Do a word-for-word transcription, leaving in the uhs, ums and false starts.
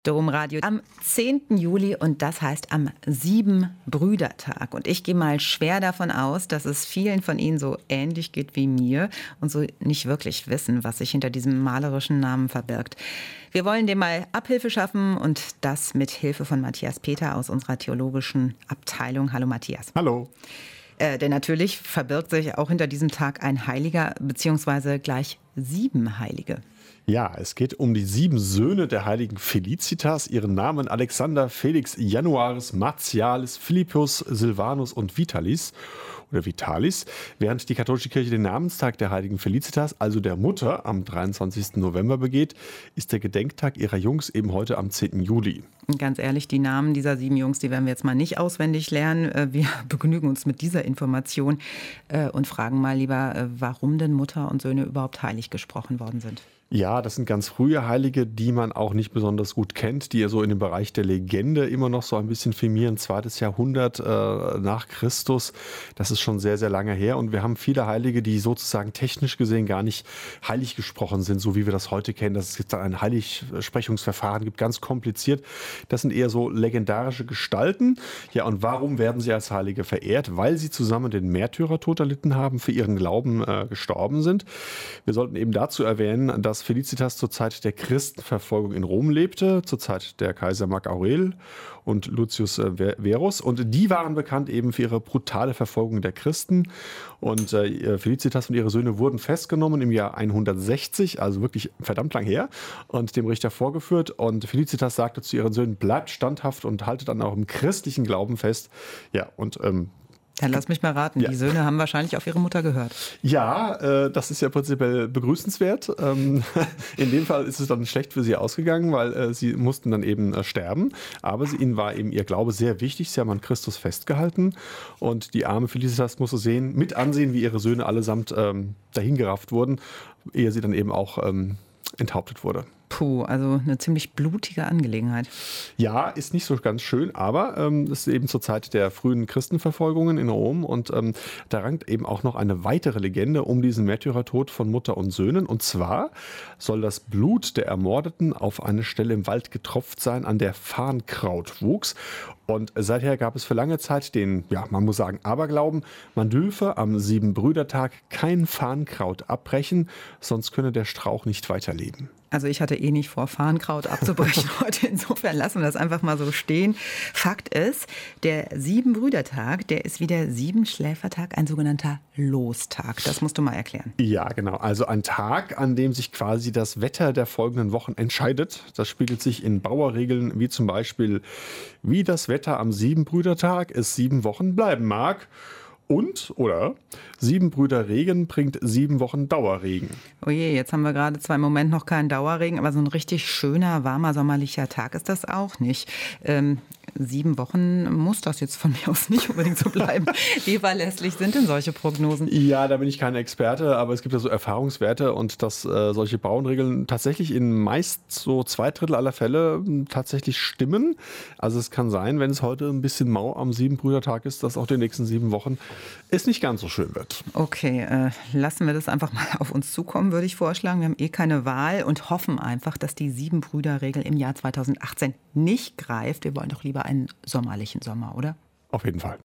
Domradio am zehnten Juli und das heißt am Siebenbrüdertag. Und ich gehe mal schwer davon aus, dass es vielen von Ihnen so ähnlich geht wie mir und so nicht wirklich wissen, was sich hinter diesem malerischen Namen verbirgt. Wir wollen dem mal Abhilfe schaffen und das mit Hilfe von Matthias Peter aus unserer theologischen Abteilung. Hallo Matthias. Hallo. Äh, denn natürlich verbirgt sich auch hinter diesem Tag ein Heiliger, beziehungsweise gleich sieben Heilige. Ja, es geht um die sieben Söhne der heiligen Felicitas. Ihren Namen Alexander, Felix, Januaris, Martialis, Philippus, Silvanus und Vitalis oder Vitalis. Während die katholische Kirche den Namenstag der heiligen Felicitas, also der Mutter, am dreiundzwanzigsten November begeht, ist der Gedenktag ihrer Jungs eben heute am zehnten Juli. Ganz ehrlich, die Namen dieser sieben Jungs, die werden wir jetzt mal nicht auswendig lernen. Wir begnügen uns mit dieser Information und fragen mal lieber, warum denn Mutter und Söhne überhaupt heilig gesprochen worden sind. Ja, das sind ganz frühe Heilige, die man auch nicht besonders gut kennt, die ja so in dem Bereich der Legende immer noch so ein bisschen firmieren. Zweites Jahrhundert äh, nach Christus, das ist schon sehr, sehr lange her. Und wir haben viele Heilige, die sozusagen technisch gesehen gar nicht heilig gesprochen sind, so wie wir das heute kennen. Dass es jetzt ein Heiligsprechungsverfahren gibt, ganz kompliziert. Das sind eher so legendarische Gestalten. Ja, und warum werden sie als Heilige verehrt? Weil sie zusammen den Märtyrertod erlitten haben, für ihren Glauben äh, gestorben sind. Wir sollten eben dazu erwähnen, dass Felicitas zur Zeit der Christenverfolgung in Rom lebte, zur Zeit der Kaiser Mark Aurel und Lucius Verus. Und die waren bekannt eben für ihre brutale Verfolgung der Christen. Und äh, Felicitas und ihre Söhne wurden festgenommen im Jahr hundertsechzig, also wirklich verdammt lang her, und dem Richter vorgeführt. Und Felicitas sagte zu ihren Söhnen, bleibt standhaft und haltet dann auch im christlichen Glauben fest. Ja, und ähm, Dann lass mich mal raten, ja. Die Söhne haben wahrscheinlich auf ihre Mutter gehört. Ja, äh, das ist ja prinzipiell begrüßenswert. Ähm, in dem Fall ist es dann schlecht für sie ausgegangen, weil äh, sie mussten dann eben äh, sterben. Aber sie, ihnen war eben ihr Glaube sehr wichtig. Sie haben an Christus festgehalten. Und die arme Felicitas musste sehen, mit ansehen, wie ihre Söhne allesamt ähm, dahingerafft wurden, ehe sie dann eben auch ähm, enthauptet wurde. Puh, also eine ziemlich blutige Angelegenheit. Ja, ist nicht so ganz schön, aber ähm, das ist eben zur Zeit der frühen Christenverfolgungen in Rom und ähm, da rankt eben auch noch eine weitere Legende um diesen Märtyrertod von Mutter und Söhnen. Und zwar soll das Blut der Ermordeten auf eine Stelle im Wald getropft sein, an der Farnkraut wuchs. Und seither gab es für lange Zeit den, ja, man muss sagen, Aberglauben, man dürfe am Siebenbrüdertag kein Farnkraut abbrechen, sonst könne der Strauch nicht weiterleben. Also ich hatte eh nicht vor, Farnkraut abzubrechen heute. Insofern lassen wir das einfach mal so stehen. Fakt ist, der Siebenbrüdertag, der ist wie der Siebenschläfertag, ein sogenannter Lostag. Das musst du mal erklären. Ja, genau. Also ein Tag, an dem sich quasi das Wetter der folgenden Wochen entscheidet. Das spiegelt sich in Bauerregeln wie zum Beispiel, wie das Wetter am Siebenbrüdertag es sieben Wochen bleiben mag. Und, oder, sieben Brüder Regen bringt sieben Wochen Dauerregen. Oh je, jetzt haben wir gerade zwar im Moment noch keinen Dauerregen, aber so ein richtig schöner, warmer, sommerlicher Tag ist das auch nicht. Ähm, sieben Wochen muss das jetzt von mir aus nicht unbedingt so bleiben. Wie verlässlich sind denn solche Prognosen? Ja, da bin ich kein Experte, aber es gibt ja so Erfahrungswerte und dass äh, solche Bauernregeln tatsächlich in meist so zwei Drittel aller Fälle äh, tatsächlich stimmen. Also es kann sein, wenn es heute ein bisschen mau am Siebenbrüdertag ist, dass auch die nächsten sieben Wochen es nicht ganz so schön wird. Okay, äh, lassen wir das einfach mal auf uns zukommen, würde ich vorschlagen. Wir haben eh keine Wahl und hoffen einfach, dass die Siebenbrüder-Regel im Jahr zweitausendachtzehn nicht greift. Wir wollen doch lieber einen sommerlichen Sommer, oder? Auf jeden Fall.